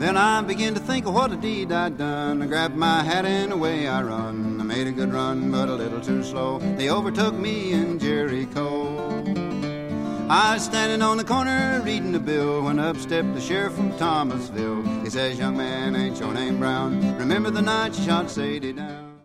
Then I begin to think of what a deed I'd done. I grabbed my hat and away I run. I made a good run, but a little too slow. They overtook me in Jericho. I was standing on the corner reading the bill when up stepped the sheriff from Thomasville. He says, young man, ain't your name Brown? Remember the night you shot Sadie down?